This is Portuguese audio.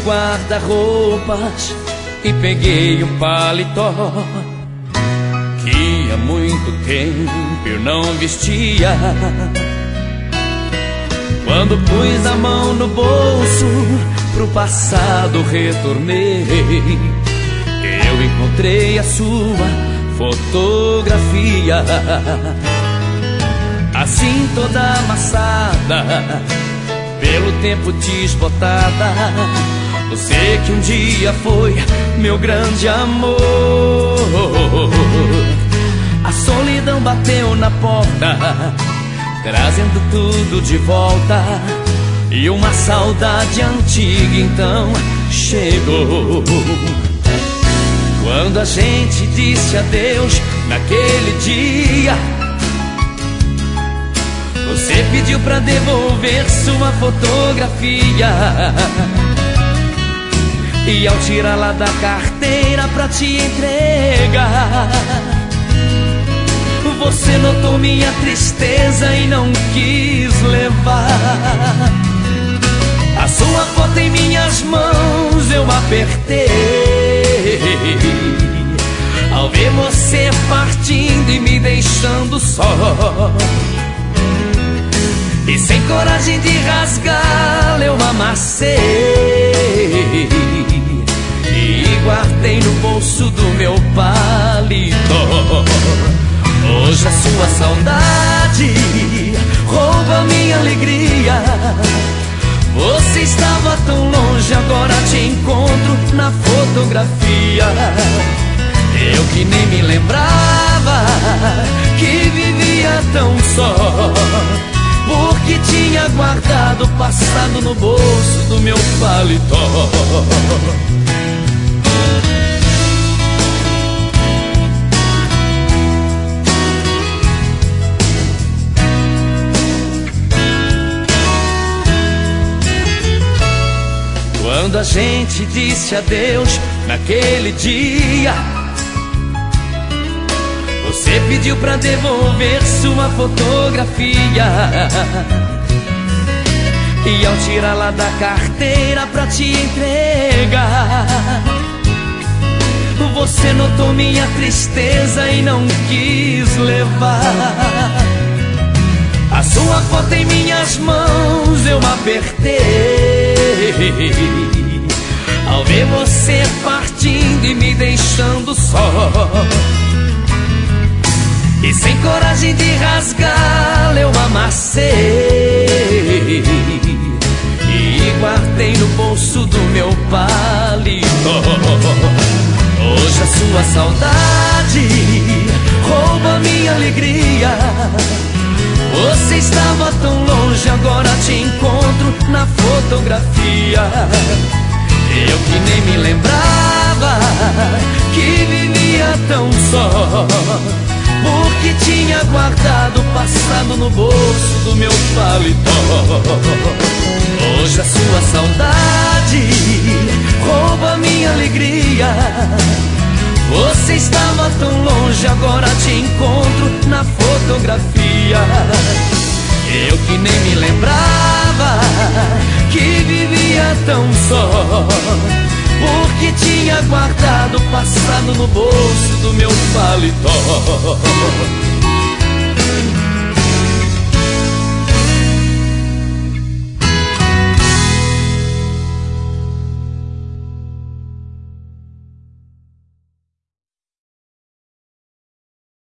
guarda-roupas e peguei um paletó que há muito tempo eu não vestia. Quando pus a mão no bolso, pro passado retornei. Eu encontrei a sua fotografia, assim toda amassada, pelo tempo desbotada. Você que um dia foi meu grande amor. A solidão bateu na porta, trazendo tudo de volta, e uma saudade antiga então chegou. Quando a gente disse adeus naquele dia, você pediu pra devolver sua fotografia, e ao tirá-la da carteira pra te entregar, você notou minha tristeza e não quis levar. A sua foto em minhas mãos eu apertei, ao ver você partindo e me deixando só. E sem coragem de rasgá-la eu amassei e guardei no bolso do meu paletó. Hoje a sua saudade rouba minha alegria. Você estava tão longe, agora te encontro na fotografia. Eu que nem me lembrava que vivia tão só, porque tinha guardado o passado no bolso do meu paletó. Quando a gente disse adeus naquele dia, você pediu pra devolver sua fotografia, e ao tirá-la da carteira pra te entregar, você notou minha tristeza e não quis levar. A sua foto em minhas mãos eu apertei, ao ver você partindo e me deixando só. E sem coragem de rasgá-la eu amassei e guardei no bolso do meu paletó. Hoje a sua saudade rouba minha alegria. Você estava tão longe, agora te encontro na fotografia. Eu que nem me lembrava que vivia tão só, porque tinha guardado o passado no bolso do meu paletó. Hoje a sua saudade rouba minha alegria. Você estava tão longe, agora te encontro na fotografia. Eu que nem me lembrava que vivia tão só, porque tinha guardado o passado no bolso do meu paletó.